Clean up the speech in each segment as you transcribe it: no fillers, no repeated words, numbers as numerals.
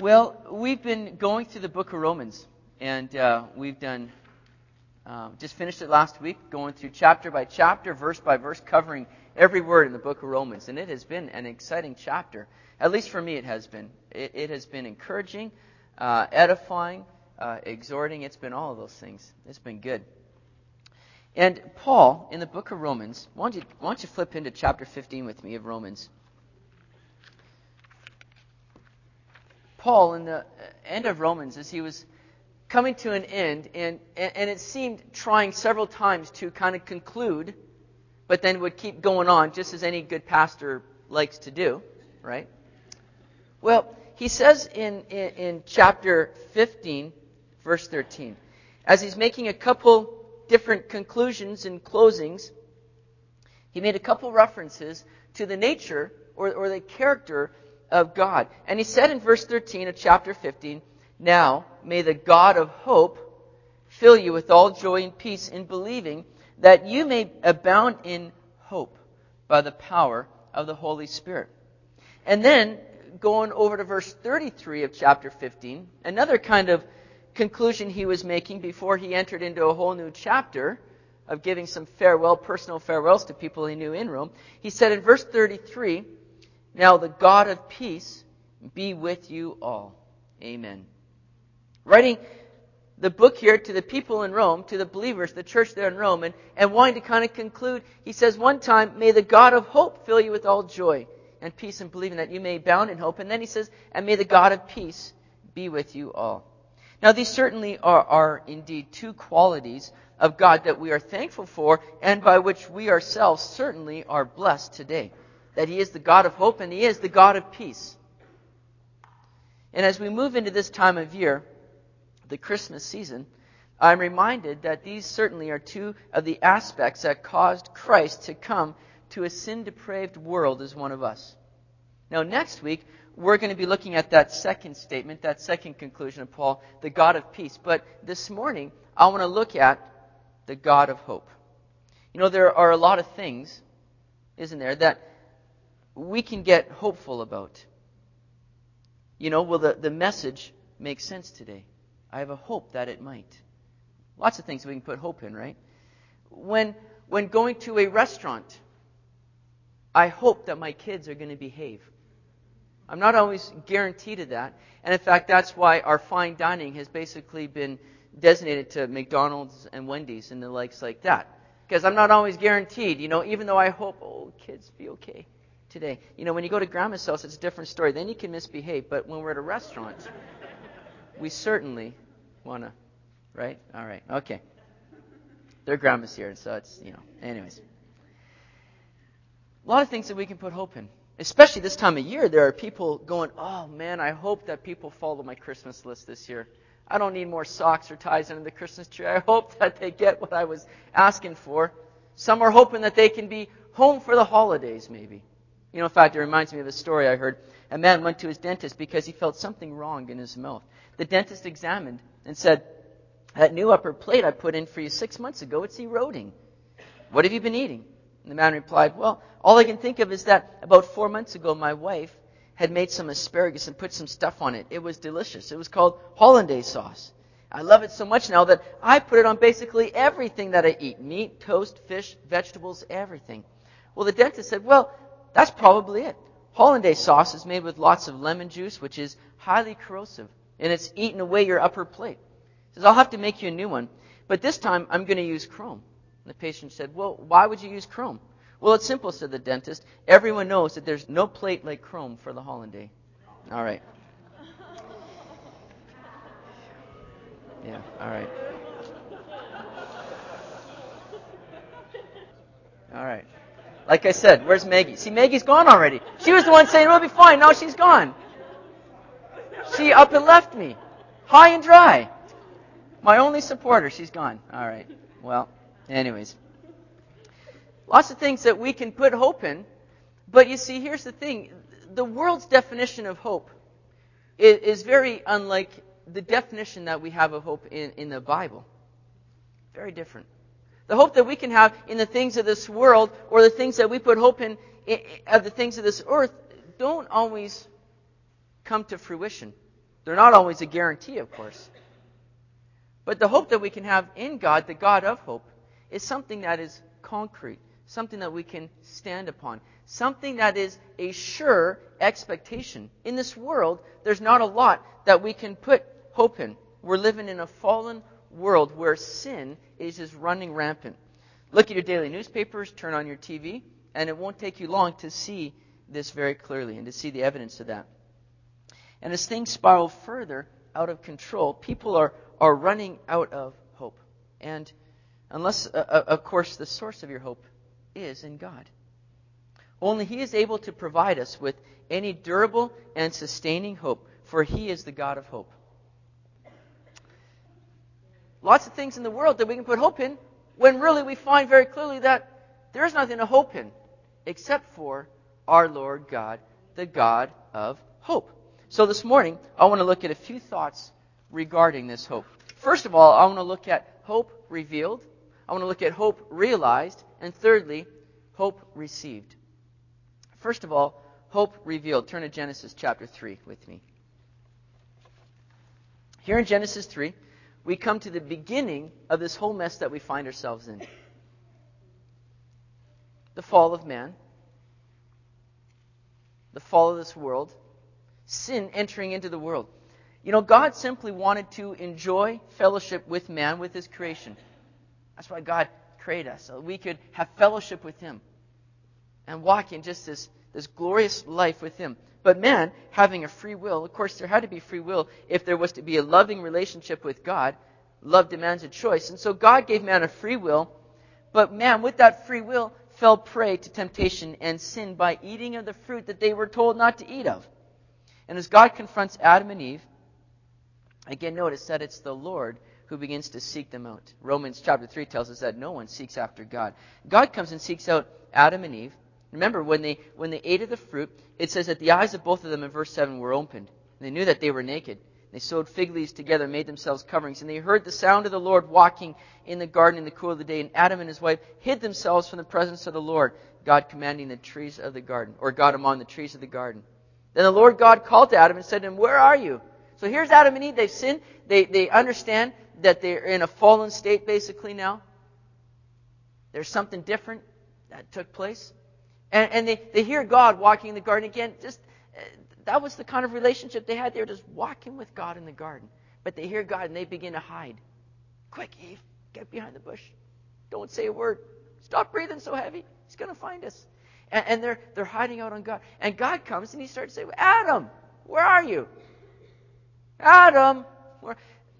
Well, we've been going through the book of Romans, and we've done, just finished it last week, going through chapter by chapter, verse by verse, covering every word in the book of Romans. And it has been an exciting chapter. At least for me it has been. It has been encouraging, edifying, exhorting. It's been all of those things. It's been good. And Paul, in the book of Romans, why don't you flip into chapter 15 with me of Romans. Paul, in the end of Romans, as he was coming to an end, and it seemed trying several times to kind of conclude, but then would keep going on, just as any good pastor likes to do, right? Well, he says in chapter 15, verse 13, as he's making a couple different conclusions and closings, he made a couple references to the nature or the character of God. And he said in verse 13 of chapter 15, "Now may the God of hope fill you with all joy and peace in believing, that you may abound in hope by the power of the Holy Spirit." And then going over to verse 33 of chapter 15, another kind of conclusion he was making before he entered into a whole new chapter of giving some personal farewells to people he knew in Rome. He said in verse 33, "Now the God of peace be with you all. Amen." Writing the book here to the people in Rome, to the believers, the church there in Rome, and wanting to kind of conclude, he says one time, "May the God of hope fill you with all joy and peace in believing, that you may abound in hope." And then he says, "And may the God of peace be with you all." Now these certainly are indeed two qualities of God that we are thankful for, and by which we ourselves certainly are blessed today. That He is the God of hope and He is the God of peace. And as we move into this time of year, the Christmas season, I'm reminded that these certainly are two of the aspects that caused Christ to come to a sin-depraved world as one of us. Now next week, we're going to be looking at that second statement, that second conclusion of Paul, the God of peace. But this morning, I want to look at the God of hope. You know, there are a lot of things, isn't there, that we can get hopeful about. You know, will the message make sense today? I have a hope that it might. Lots of things we can put hope in, right? When going to a restaurant, I hope that my kids are going to behave. I'm not always guaranteed of that. And in fact, that's why our fine dining has basically been designated to McDonald's and Wendy's and the likes like that. Because I'm not always guaranteed, you know, even though I hope, kids be okay today. You know, when you go to grandma's house, it's a different story. Then you can misbehave. But when we're at a restaurant, we certainly want to, right? All right. Okay. Their grandma's here, so it's, anyways. A lot of things that we can put hope in. Especially this time of year, there are people going, "Oh man, I hope that people follow my Christmas list this year. I don't need more socks or ties under the Christmas tree. I hope that they get what I was asking for." Some are hoping that they can be home for the holidays, maybe. You know, in fact, it reminds me of a story I heard. A man went to his dentist because he felt something wrong in his mouth. The dentist examined and said, "That new upper plate I put in for you 6 months ago, it's eroding. What have you been eating?" And the man replied, "Well, all I can think of is that about 4 months ago, my wife had made some asparagus and put some stuff on it. It was delicious. It was called hollandaise sauce. I love it so much now that I put it on basically everything that I eat. Meat, toast, fish, vegetables, everything." Well, the dentist said, "Well, that's probably it. Hollandaise sauce is made with lots of lemon juice, which is highly corrosive, and it's eaten away your upper plate." He says, "I'll have to make you a new one, but this time I'm going to use chrome." And the patient said, "Well, why would you use chrome?" "Well, it's simple," said the dentist. "Everyone knows that there's no plate like chrome for the hollandaise." All right. Yeah, all right. All right. Like I said, where's Maggie? See, Maggie's gone already. She was the one saying it'll be fine. Now she's gone. She up and left me. High and dry. My only supporter, she's gone. All right. Well, anyways. Lots of things that we can put hope in. But you see, here's the thing. The world's definition of hope is very unlike the definition that we have of hope in the Bible. Very different. The hope that we can have in the things of this world, or the things that we put hope in of the things of this earth, don't always come to fruition. They're not always a guarantee, of course. But the hope that we can have in God, the God of hope, is something that is concrete, something that we can stand upon, something that is a sure expectation. In this world, there's not a lot that we can put hope in. We're living in a fallen world where sin is just running rampant. Look at your daily newspapers, turn on your TV, and it won't take you long to see this very clearly and to see the evidence of that. And as things spiral further out of control, people are running out of hope. And unless, of course, the source of your hope is in God. Only He is able to provide us with any durable and sustaining hope, for He is the God of hope. Lots of things in the world that we can put hope in, when really we find very clearly that there is nothing to hope in except for our Lord God, the God of hope. So this morning, I want to look at a few thoughts regarding this hope. First of all, I want to look at hope revealed. I want to look at hope realized. And thirdly, hope received. First of all, hope revealed. Turn to Genesis chapter 3 with me. Here in Genesis 3, we come to the beginning of this whole mess that we find ourselves in. The fall of man. The fall of this world. Sin entering into the world. You know, God simply wanted to enjoy fellowship with man, with His creation. That's why God created us, so we could have fellowship with Him and walk in just this glorious life with Him. But man, having a free will, of course there had to be free will if there was to be a loving relationship with God. Love demands a choice. And so God gave man a free will, but man, with that free will, fell prey to temptation and sin by eating of the fruit that they were told not to eat of. And as God confronts Adam and Eve, again notice that it's the Lord who begins to seek them out. Romans chapter 3 tells us that no one seeks after God. God comes and seeks out Adam and Eve. Remember, when they ate of the fruit, it says that the eyes of both of them in verse 7 were opened. They knew that they were naked. They sewed fig leaves together and made themselves coverings. And they heard the sound of the Lord walking in the garden in the cool of the day. And Adam and his wife hid themselves from the presence of the Lord, God commanding the trees of the garden, or God among the trees of the garden. Then the Lord God called to Adam and said to him, "Where are you?" So here's Adam and Eve. They've sinned. They understand that they're in a fallen state basically now. There's something different that took place. And they hear God walking in the garden again. That was the kind of relationship they had. They were just walking with God in the garden. But they hear God and they begin to hide. Quick, Eve, get behind the bush. Don't say a word. Stop breathing so heavy. He's going to find us. And they're hiding out on God. And God comes and He starts saying, "Adam, where are you? Adam, where?"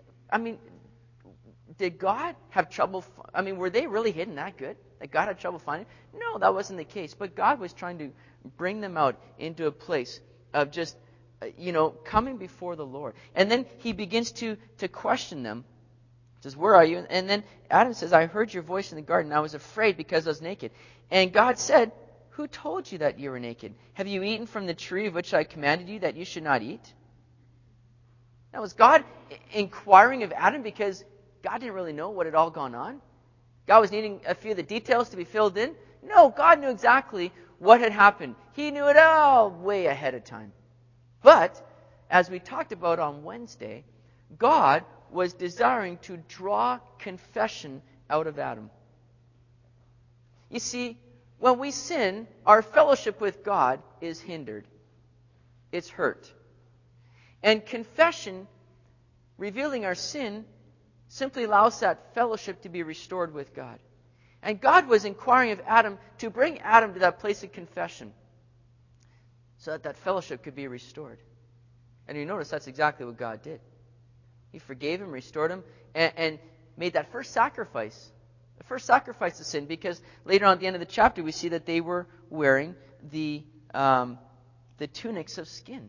Did God have trouble? Were they really hidden that good? That God had trouble finding? No, that wasn't the case. But God was trying to bring them out into a place of just, coming before the Lord. And then He begins to question them. He says, "Where are you?" And then Adam says, "I heard your voice in the garden. I was afraid because I was naked." And God said, "Who told you that you were naked? Have you eaten from the tree of which I commanded you that you should not eat?" Now, was God inquiring of Adam because God didn't really know what had all gone on? God was needing a few of the details to be filled in? No, God knew exactly what had happened. He knew it all way ahead of time. But, as we talked about on Wednesday, God was desiring to draw confession out of Adam. You see, when we sin, our fellowship with God is hindered. It's hurt. And confession, revealing our sin, simply allows that fellowship to be restored with God. And God was inquiring of Adam to bring Adam to that place of confession so that that fellowship could be restored. And you notice that's exactly what God did. He forgave him, restored him, and made that first sacrifice. The first sacrifice of sin, because later on at the end of the chapter we see that they were wearing the tunics of skin.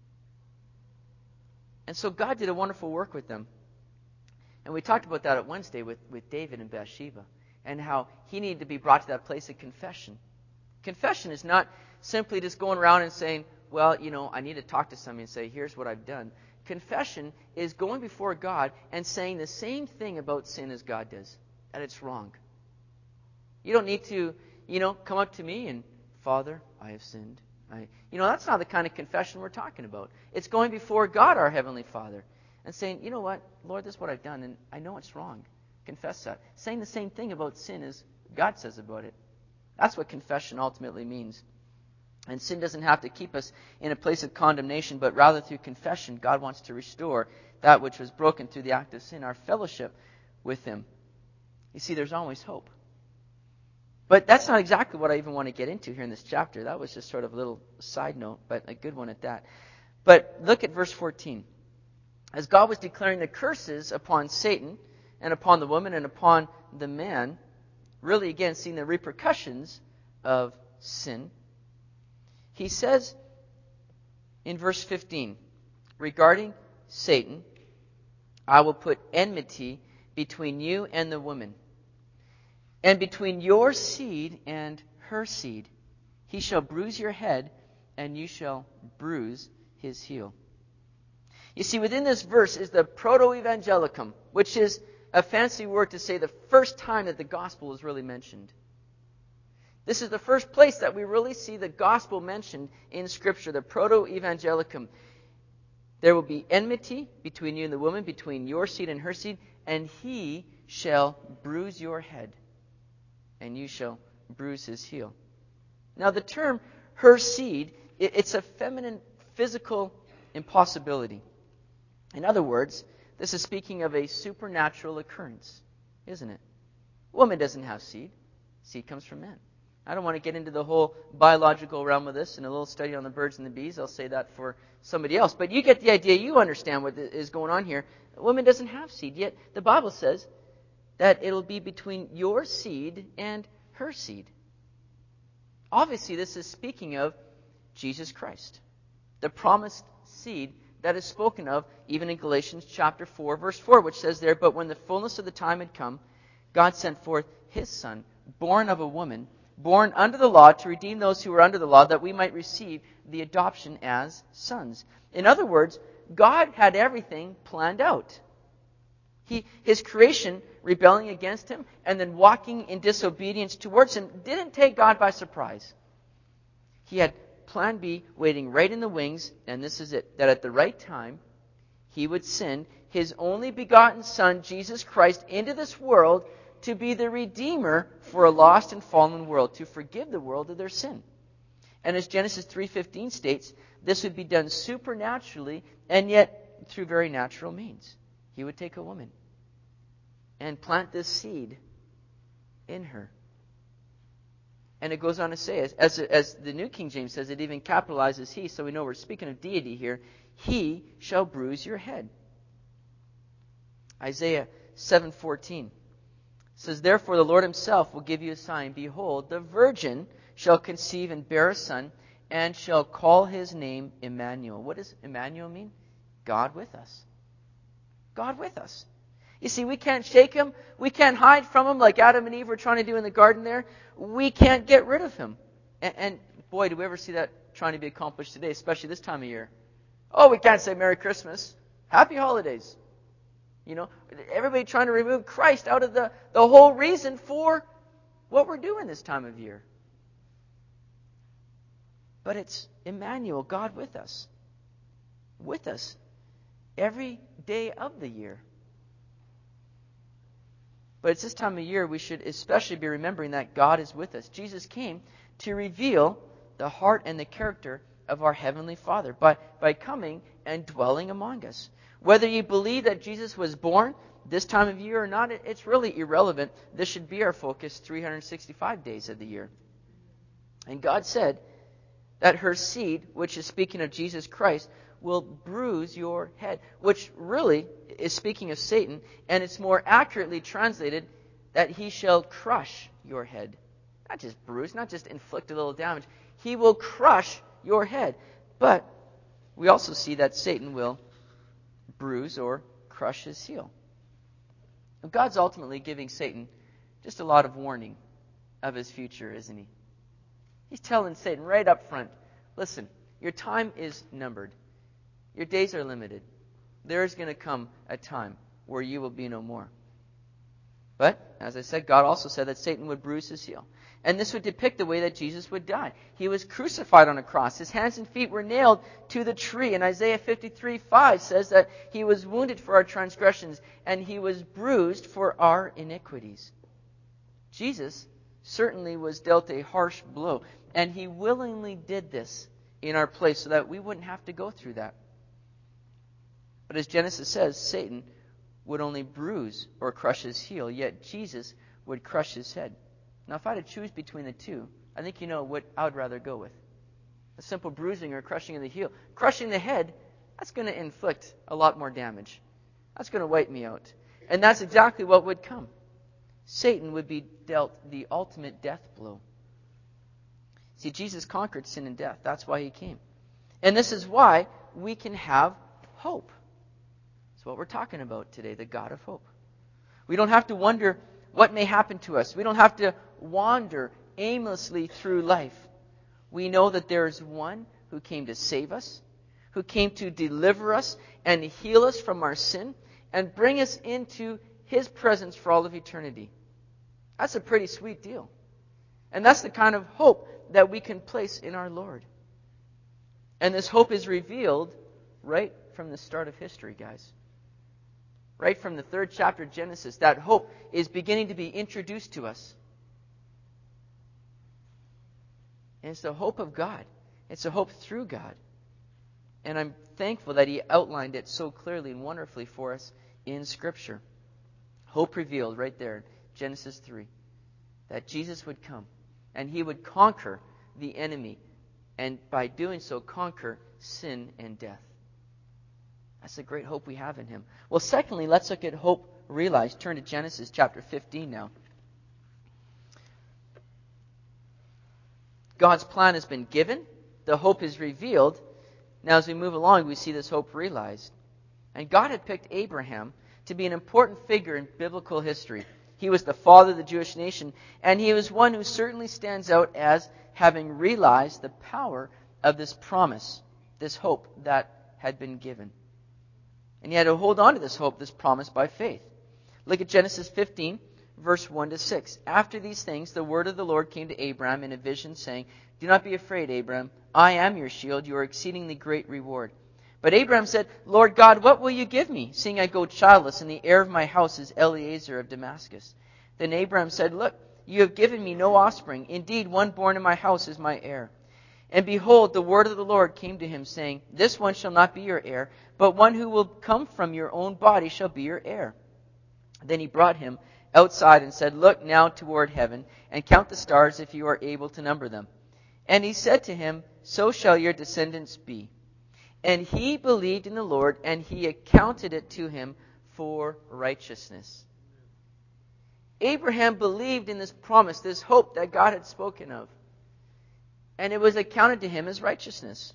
And so God did a wonderful work with them. And we talked about that at Wednesday with David and Bathsheba, and how he needed to be brought to that place of confession. Confession is not simply just going around and saying, "Well, I need to talk to somebody and say, here's what I've done." Confession is going before God and saying the same thing about sin as God does, that it's wrong. You don't need to, come up to me and, "Father, I have sinned. Right? That's not the kind of confession we're talking about. It's going before God, our Heavenly Father, and saying, you know what, Lord, this is what I've done, and I know it's wrong. Confess that. Saying the same thing about sin as God says about it. That's what confession ultimately means. And sin doesn't have to keep us in a place of condemnation, but rather through confession, God wants to restore that which was broken through the act of sin, our fellowship with Him. You see, there's always hope. But that's not exactly what I even want to get into here in this chapter. That was just sort of a little side note, but a good one at that. But look at verse 14. As God was declaring the curses upon Satan and upon the woman and upon the man, really again seeing the repercussions of sin, He says in verse 15, regarding Satan, I will put enmity between you and the woman, and between your seed and her seed. He shall bruise your head, and you shall bruise his heel. You see, within this verse is the proto-evangelicum, which is a fancy word to say the first time that the gospel is really mentioned. This is the first place that we really see the gospel mentioned in Scripture, the proto-evangelicum. There will be enmity between you and the woman, between your seed and her seed, and he shall bruise your head, and you shall bruise his heel. Now the term her seed, it's a feminine physical impossibility. In other words, this is speaking of a supernatural occurrence, isn't it? Woman doesn't have seed. Seed comes from man. I don't want to get into the whole biological realm of this and a little study on the birds and the bees. I'll say that for somebody else. But you get the idea. You understand what is going on here. A woman doesn't have seed, yet the Bible says that it'll be between your seed and her seed. Obviously, this is speaking of Jesus Christ, the promised seed that is spoken of even in Galatians chapter 4, verse 4, which says there, but when the fullness of the time had come, God sent forth His Son, born of a woman, born under the law, to redeem those who were under the law, that we might receive the adoption as sons. In other words, God had everything planned out. His creation, rebelling against Him and then walking in disobedience towards Him, didn't take God by surprise. He had plan B waiting right in the wings, and this is it, that at the right time, He would send His only begotten Son, Jesus Christ, into this world to be the Redeemer for a lost and fallen world, to forgive the world of their sin. And as Genesis 3:15 states, this would be done supernaturally and yet through very natural means. He would take a woman and plant this seed in her. And it goes on to say, as the New King James says, it even capitalizes He, so we know we're speaking of deity here. He shall bruise your head. Isaiah 7:14 says, therefore the Lord Himself will give you a sign. Behold, the virgin shall conceive and bear a son, and shall call His name Emmanuel. What does Emmanuel mean? God with us. God with us. You see, we can't shake Him. We can't hide from Him like Adam and Eve were trying to do in the garden there. We can't get rid of Him. And boy, do we ever see that trying to be accomplished today, especially this time of year. Oh, we can't say Merry Christmas. Happy holidays. Everybody trying to remove Christ out of the whole reason for what we're doing this time of year. But it's Emmanuel, God with us. With us every day of the year. But it's this time of year we should especially be remembering that God is with us. Jesus came to reveal the heart and the character of our Heavenly Father by coming and dwelling among us. Whether you believe that Jesus was born this time of year or not, it's really irrelevant. This should be our focus 365 days of the year. And God said that her seed, which is speaking of Jesus Christ, will bruise your head, which really is speaking of Satan, and it's more accurately translated that he shall crush your head. Not just bruise, not just inflict a little damage. He will crush your head. But we also see that Satan will bruise or crush his heel. God's ultimately giving Satan just a lot of warning of his future, isn't He? He's telling Satan right up front, listen, your time is numbered. Your days are limited. There is going to come a time where you will be no more. But, as I said, God also said that Satan would bruise his heel. And this would depict the way that Jesus would die. He was crucified on a cross. His hands and feet were nailed to the tree. And Isaiah 53:5 says that he was wounded for our transgressions and he was bruised for our iniquities. Jesus certainly was dealt a harsh blow. And he willingly did this in our place so that we wouldn't have to go through that. But as Genesis says, Satan would only bruise or crush his heel, yet Jesus would crush his head. Now, if I had to choose between the two, I think you know what I would rather go with. A simple bruising or crushing of the heel. Crushing the head, that's going to inflict a lot more damage. That's going to wipe me out. And that's exactly what would come. Satan would be dealt the ultimate death blow. See, Jesus conquered sin and death. That's why he came. And this is why we can have hope. That's what we're talking about today, the God of hope. We don't have to wonder what may happen to us. We don't have to wander aimlessly through life. We know that there is one who came to save us, who came to deliver us and heal us from our sin and bring us into his presence for all of eternity. That's a pretty sweet deal. And that's the kind of hope that we can place in our Lord. And this hope is revealed right from the start of history, guys. Right from the 3rd chapter of Genesis, that hope is beginning to be introduced to us. And it's the hope of God. It's a hope through God. And I'm thankful that he outlined it so clearly and wonderfully for us in Scripture. Hope revealed right there, Genesis 3. That Jesus would come and he would conquer the enemy. And by doing so, conquer sin and death. That's the great hope we have in him. Well, secondly, let's look at hope realized. Turn to Genesis chapter 15 now. God's plan has been given. The hope is revealed. Now, as we move along, we see this hope realized. And God had picked Abraham to be an important figure in biblical history. He was the father of the Jewish nation, and he was one who certainly stands out as having realized the power of this promise, this hope that had been given. And he had to hold on to this hope, this promise, by faith. Look at Genesis 15, verse 1 to 6. After these things, the word of the Lord came to Abram in a vision, saying, "Do not be afraid, Abram. I am your shield. You are exceedingly great reward." But Abram said, "Lord God, what will you give me, seeing I go childless, and the heir of my house is Eliezer of Damascus?" Then Abram said, "Look, you have given me no offspring. Indeed, one born in my house is my heir." And behold, the word of the Lord came to him, saying, "This one shall not be your heir, but one who will come from your own body shall be your heir." Then he brought him outside and said, "Look now toward heaven, and count the stars if you are able to number them." And he said to him, "So shall your descendants be." And he believed in the Lord, and he accounted it to him for righteousness. Abraham believed in this promise, this hope that God had spoken of. And it was accounted to him as righteousness.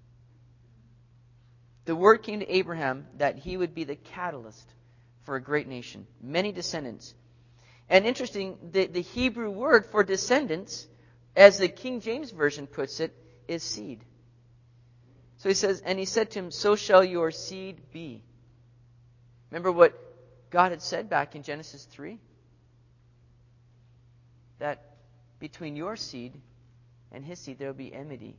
The word came to Abraham that he would be the catalyst for a great nation, many descendants. And interesting, the Hebrew word for descendants, as the King James Version puts it, is seed. So he says, and he said to him, "So shall your seed be." Remember what God had said back in Genesis 3? That between your seed and his seed there will be enmity.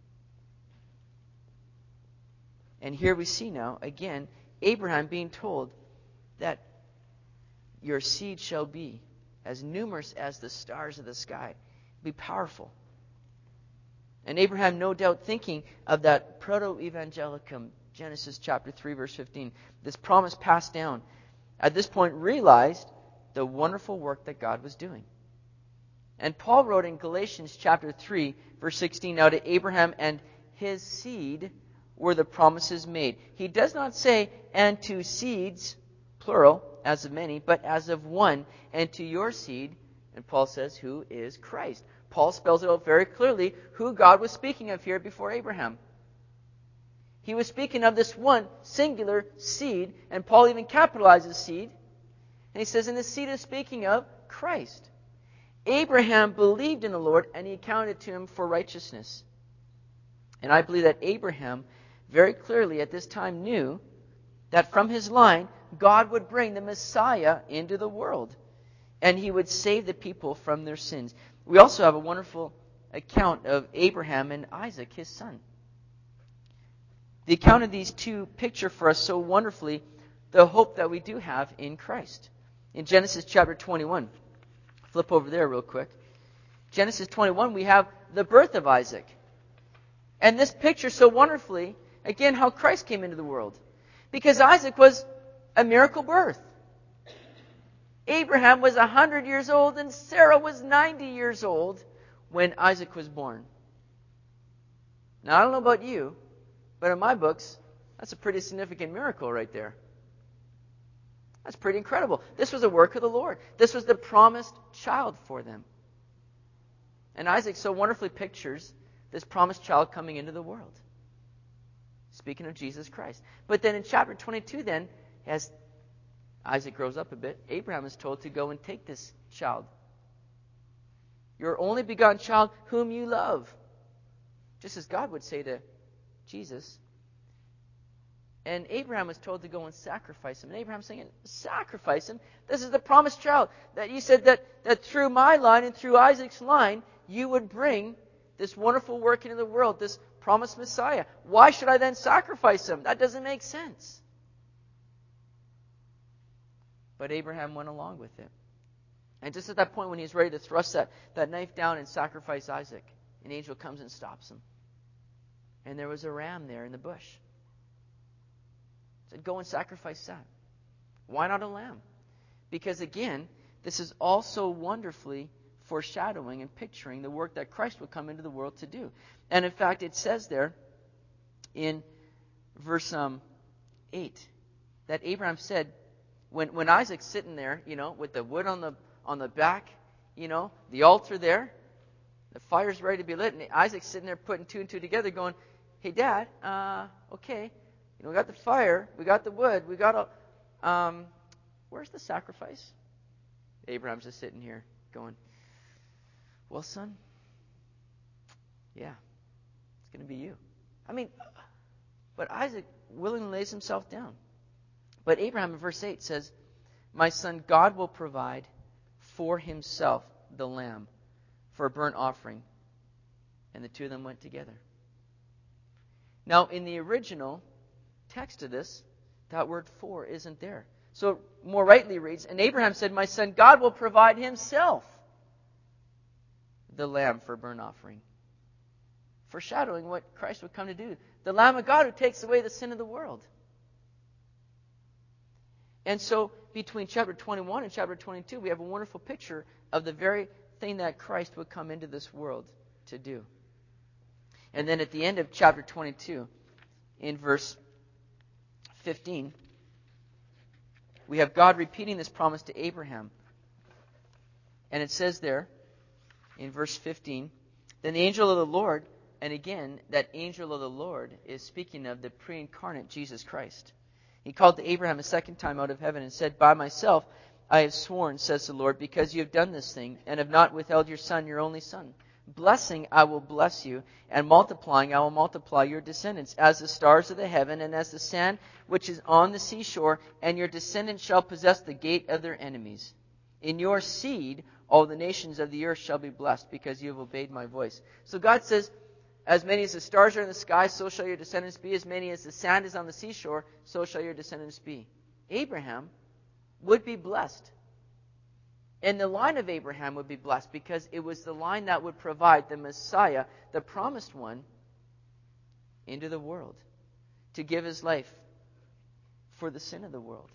And here we see now, again, Abraham being told that your seed shall be as numerous as the stars of the sky. Be powerful. And Abraham, no doubt thinking of that proto-evangelicum, Genesis chapter 3, verse 15, this promise passed down, at this point realized the wonderful work that God was doing. And Paul wrote in Galatians chapter 3, verse 16, "Now to Abraham and his seed were the promises made." He does not say, "and to seeds," plural, as of many, but as of one, "and to your seed," and Paul says, who is Christ. Paul spells it out very clearly who God was speaking of here before Abraham. He was speaking of this one singular seed, and Paul even capitalizes seed. And he says, and the seed is speaking of Christ. Abraham believed in the Lord, and he accounted it to him for righteousness. And I believe that Abraham very clearly at this time knew that from his line, God would bring the Messiah into the world. and he would save the people from their sins. We also have a wonderful account of Abraham and Isaac, his son. The account of these two picture for us so wonderfully the hope that we do have in Christ. In Genesis chapter 21, flip over there real quick. Genesis 21, we have the birth of Isaac. And this picture so wonderfully, again, how Christ came into the world. Because Isaac was a miracle birth. Abraham was 100 years old and Sarah was 90 years old when Isaac was born. Now, I don't know about you, but in my books, that's a pretty significant miracle right there. That's pretty incredible. This was a work of the Lord. This was the promised child for them. And Isaac so wonderfully pictures this promised child coming into the world. Speaking of Jesus Christ. But then in chapter 22 then, as Isaac grows up a bit, Abraham is told to go and take this child. Your only begotten child whom you love. Just as God would say to Jesus. And Abraham was told to go and sacrifice him. And Abraham's saying, sacrifice him? This is the promised child. That you said that through my line and through Isaac's line, you would bring this wonderful work into the world, this promised Messiah. Why should I then sacrifice him? That doesn't make sense. But Abraham went along with it. And just at that point when he's ready to thrust that knife down and sacrifice Isaac, an angel comes and stops him. And there was a ram there in the bush. Said, go and sacrifice that. Why not a lamb? Because again, this is also wonderfully foreshadowing and picturing the work that Christ would come into the world to do. And in fact, it says there in verse 8 that Abraham said, when Isaac's sitting there, with the wood on the back, the altar there, the fire's ready to be lit, and Isaac's sitting there putting two and two together going, hey, Dad, okay, we got the fire, we got the wood, we got where's the sacrifice? Abraham's just sitting here going, well, son, yeah, it's going to be you. But Isaac willingly lays himself down. But Abraham in verse 8 says, my son, God will provide for himself the lamb for a burnt offering. And the two of them went together. Now, in the original text of this, that word for isn't there. So it more rightly reads, and Abraham said, my son, God will provide himself the lamb for a burnt offering. Foreshadowing what Christ would come to do. The Lamb of God who takes away the sin of the world. And so, between chapter 21 and chapter 22, we have a wonderful picture of the very thing that Christ would come into this world to do. And then at the end of chapter 22, in verse 15, we have God repeating this promise to Abraham. And it says there, in verse 15, then the angel of the Lord, and again, that angel of the Lord is speaking of the pre-incarnate Jesus Christ. He called to Abraham a second time out of heaven and said, by myself I have sworn, says the Lord, because you have done this thing, and have not withheld your son, your only son. Blessing I will bless you, and multiplying I will multiply your descendants, as the stars of the heaven, and as the sand which is on the seashore, and your descendants shall possess the gate of their enemies. In your seed all the nations of the earth shall be blessed, because you have obeyed my voice. So God says, as many as the stars are in the sky, so shall your descendants be. As many as the sand is on the seashore, so shall your descendants be. Abraham would be blessed. And the line of Abraham would be blessed because it was the line that would provide the Messiah, the promised one, into the world to give his life for the sin of the world.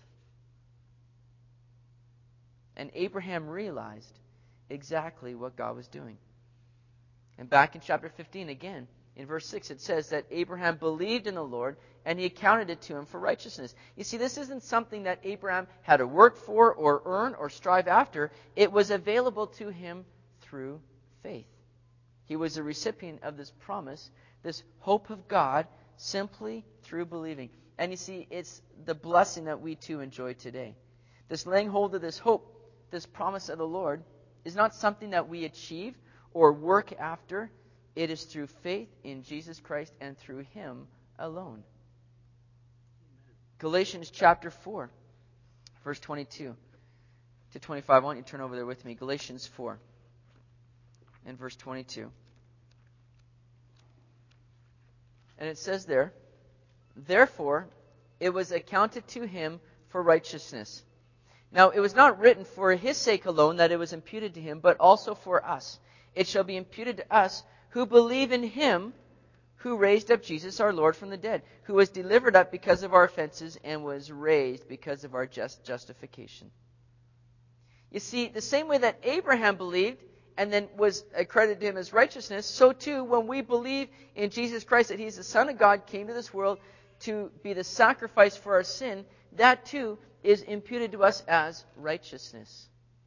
And Abraham realized exactly what God was doing. And back in chapter 15 again, in verse 6, it says that Abraham believed in the Lord and he accounted it to him for righteousness. You see, this isn't something that Abraham had to work for or earn or strive after. It was available to him through faith. He was a recipient of this promise, this hope of God, simply through believing. And you see, it's the blessing that we too enjoy today. This laying hold of this hope, this promise of the Lord, is not something that we achieve or work after. It is through faith in Jesus Christ and through Him alone. Galatians chapter 4, verse 22. to 25. I want you to turn over there with me. Galatians 4 and verse 22. And it says there, therefore, it was accounted to him for righteousness. Now, it was not written for his sake alone that it was imputed to him, but also for us. It shall be imputed to us who believe in him who raised up Jesus our Lord from the dead, who was delivered up because of our offenses and was raised because of our justification. You see, the same way that Abraham believed and then was accredited to him as righteousness, so too when we believe in Jesus Christ, that he's the Son of God, came to this world to be the sacrifice for our sin, that too is imputed to us as righteousness.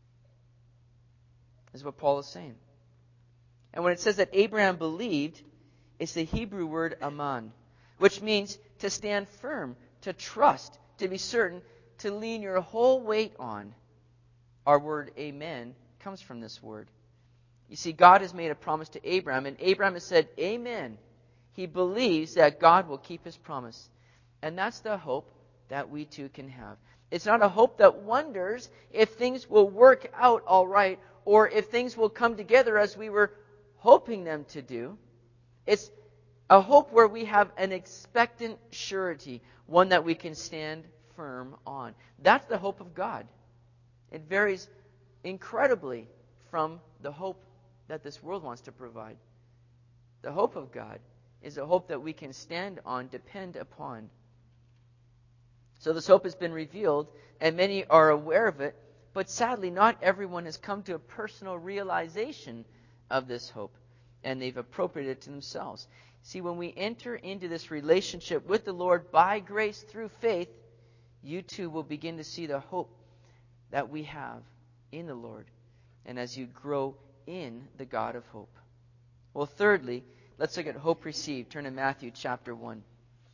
This is what Paul is saying. And when it says that Abraham believed, it's the Hebrew word aman, which means to stand firm, to trust, to be certain, to lean your whole weight on. Our word amen comes from this word. You see, God has made a promise to Abraham, and Abraham has said amen. He believes that God will keep his promise. And that's the hope that we too can have. It's not a hope that wonders if things will work out all right or if things will come together as we were hoping them to do. It's a hope where we have an expectant surety, one that we can stand firm on. That's the hope of God. It varies incredibly from the hope that this world wants to provide. The hope of God is a hope that we can stand on, depend upon. So this hope has been revealed, and many are aware of it, but sadly not everyone has come to a personal realization of this hope, and they've appropriated it to themselves. See, when we enter into this relationship with the Lord by grace through faith, you too will begin to see the hope that we have in the Lord, and as you grow in the God of hope. Well, thirdly, let's look at hope received. Turn to Matthew chapter 1.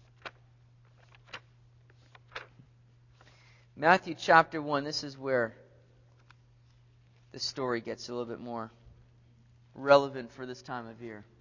Matthew chapter 1, this is where the story gets a little bit more relevant for this time of year.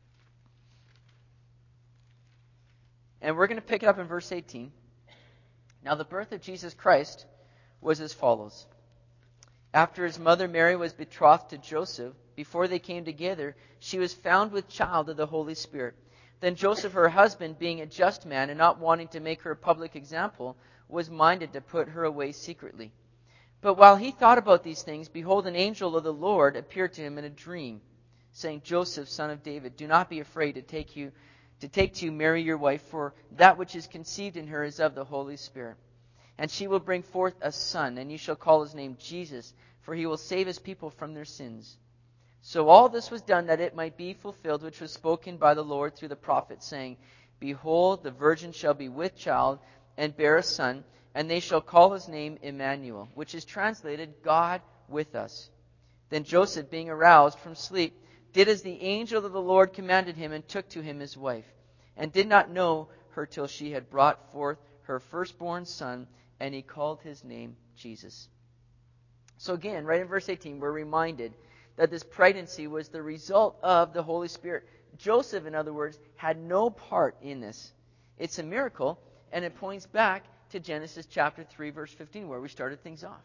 And we're going to pick it up in verse 18. Now the birth of Jesus Christ was as follows. After his mother Mary was betrothed to Joseph, before they came together, she was found with child of the Holy Spirit. Then Joseph, her husband, being a just man and not wanting to make her a public example, was minded to put her away secretly. But while he thought about these things, behold, an angel of the Lord appeared to him in a dream, saying, Joseph, son of David, do not be afraid to take to you Mary your wife, for that which is conceived in her is of the Holy Spirit. And she will bring forth a son, and you shall call his name Jesus, for he will save his people from their sins. So all this was done that it might be fulfilled, which was spoken by the Lord through the prophet, saying, Behold, the virgin shall be with child, and bear a son, and they shall call his name Emmanuel, which is translated, God with us. Then Joseph, being aroused from sleep, did as the angel of the Lord commanded him, and took to him his wife, and did not know her till she had brought forth her firstborn son, and he called his name Jesus. So again, right in verse 18, we're reminded that this pregnancy was the result of the Holy Spirit. Joseph, in other words, had no part in this. It's a miracle, and it points back to Genesis chapter 3, verse 15, where we started things off.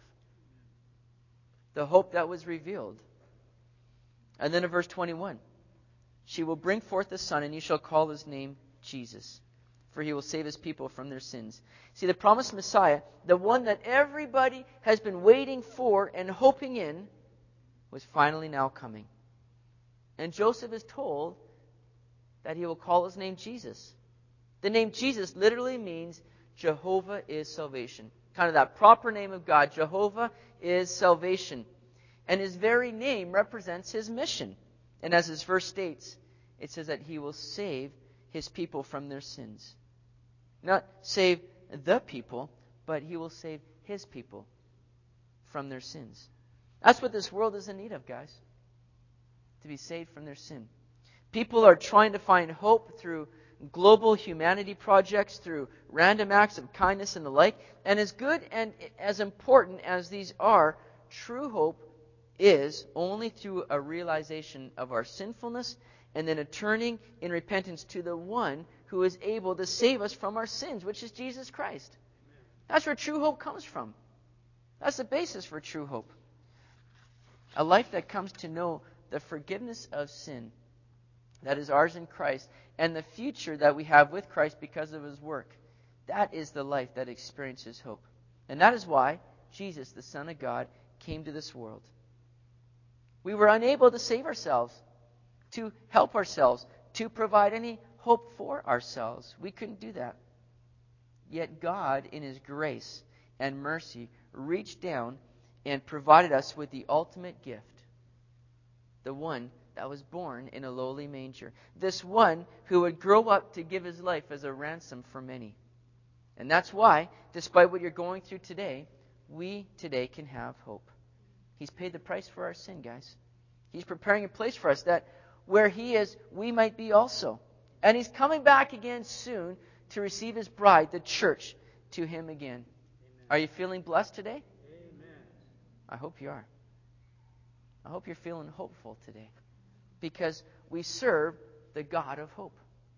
The hope that was revealed. And then in verse 21, she will bring forth a son, and you shall call his name Jesus, for he will save his people from their sins. See, the promised Messiah, the one that everybody has been waiting for and hoping in, was finally now coming. And Joseph is told that he will call his name Jesus. The name Jesus literally means Jehovah is salvation. Kind of that proper name of God. Jehovah is salvation. And his very name represents his mission. And as his verse states, it says that he will save his people from their sins. Not save the people, but he will save his people from their sins. That's what this world is in need of, guys. To be saved from their sin. People are trying to find hope through global humanity projects, through random acts of kindness and the like. And as good and as important as these are, true hope is only through a realization of our sinfulness and then a turning in repentance to the one who is able to save us from our sins, which is Jesus Christ. That's where true hope comes from. That's the basis for true hope. A life that comes to know the forgiveness of sin that is ours in Christ and the future that we have with Christ because of his work. That is the life that experiences hope. And that is why Jesus, the Son of God, came to this world. We were unable to save ourselves, to help ourselves, to provide any hope for ourselves. We couldn't do that. Yet God, in his grace and mercy, reached down and provided us with the ultimate gift. The one that was born in a lowly manger. This one who would grow up to give his life as a ransom for many. And that's why, despite what you're going through today, we today can have hope. He's paid the price for our sin, guys. He's preparing a place for us that where he is, we might be also. And he's coming back again soon to receive his bride, the church, to him again. Amen. Are you feeling blessed today? Amen. I hope you are. I hope you're feeling hopeful today. Because we serve the God of hope.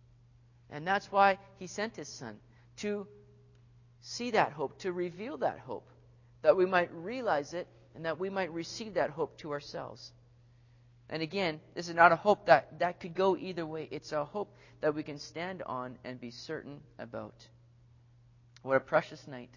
And that's why he sent his Son, to see that hope, to reveal that hope, that we might realize it and that we might receive that hope to ourselves. And again, this is not a hope that could go either way. It's a hope that we can stand on and be certain about. What a precious night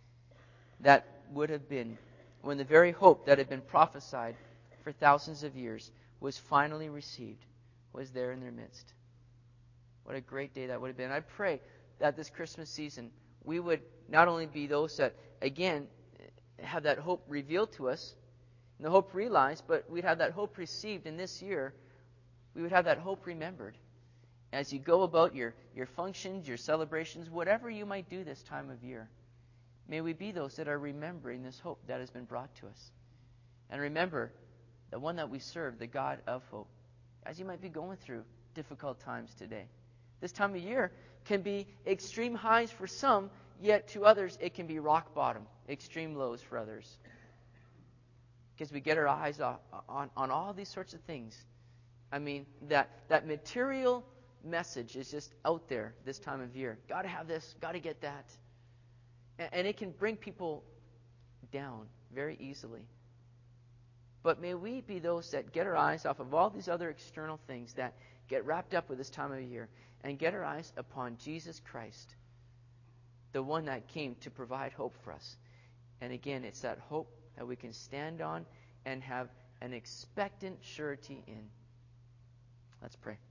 that would have been when the very hope that had been prophesied for thousands of years was finally received, was there in their midst. What a great day that would have been. I pray that this Christmas season we would not only be those that, again, have that hope revealed to us, and the hope realized, but we'd have that hope received in this year. We would have that hope remembered. As you go about your functions, your celebrations, whatever you might do this time of year, may we be those that are remembering this hope that has been brought to us. And remember the one that we serve, the God of hope. As you might be going through difficult times today. This time of year can be extreme highs for some, yet to others it can be rock bottom, extreme lows for others. Because we get our eyes on all these sorts of things. I mean, that material message is just out there this time of year. Got to have this, got to get that. And it can bring people down very easily. But may we be those that get our eyes off of all these other external things that get wrapped up with this time of year and get our eyes upon Jesus Christ, the one that came to provide hope for us. And again, it's that hope that we can stand on and have an expectant surety in. Let's pray.